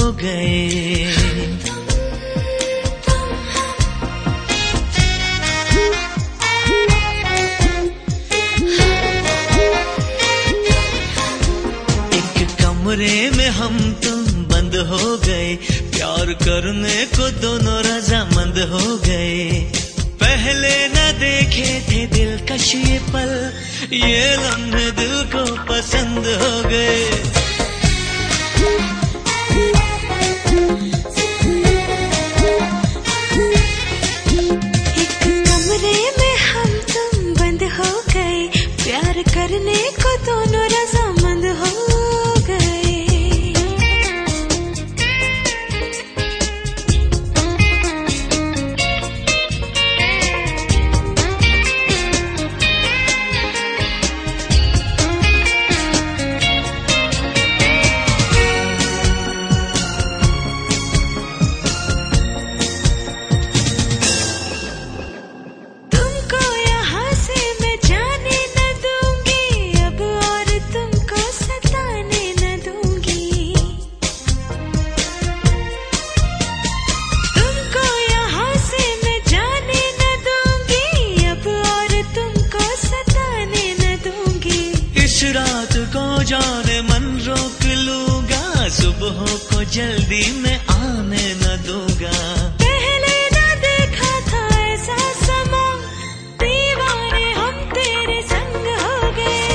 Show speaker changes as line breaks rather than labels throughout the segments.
गए। कमरे में हम तुम बंद हो गए, प्यार करने को दोनों रजामंद हो गए। पहले न देखे थे दिलकश ये पल, ये लम्हे दिल को पसंद हो गए।
एक कमरे में हम तुम बंद हो गए, प्यार करने को दोनों रजामंद हो गए।
रात को जाने मन रोक लूंगा, सुबह को जल्दी मैं आने न दूंगा।
पहले न देखा था ऐसा समा, दीवाने हम तेरे संग हो गए।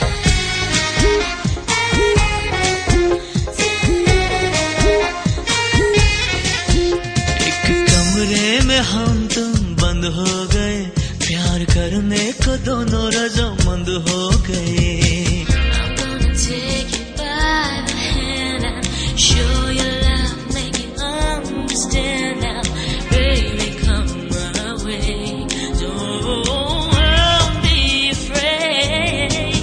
एक कमरे में हम तुम बंद हो गए, प्यार करने को दोनों रजामंद हो गए।
Take you by the hand and show your love, make you understand now. Baby, come run away, don't be afraid.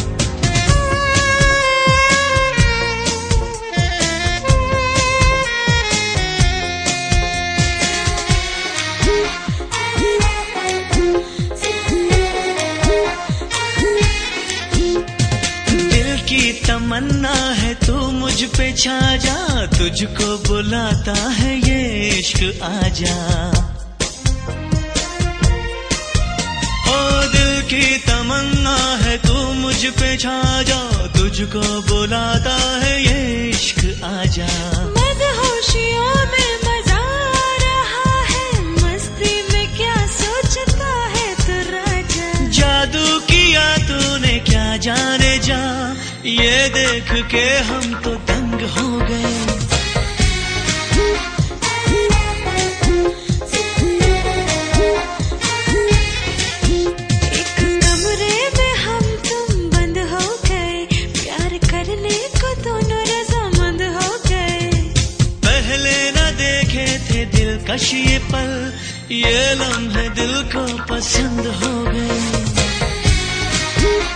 की तमन्ना है तू मुझ पे छा जा, तुझको बुलाता है ये इश्क आजा। ओ दिल की तमन्ना है तू मुझ पे छा जा, तुझको बुलाता है ये इश्क आजा।
मदहोशियों में मजा आ रहा है, मस्ती में क्या सोचता है तू राजा।
जादू किया तूने क्या जाने जा, ये देख के हम तो दंग हो गए।
एक कमरे में हम तुम बंद हो गए, प्यार करने को दोनों रजामंद हो गए।
पहले न देखे थे दिलकश ये पल, ये लम्हे दिल को पसंद हो गए।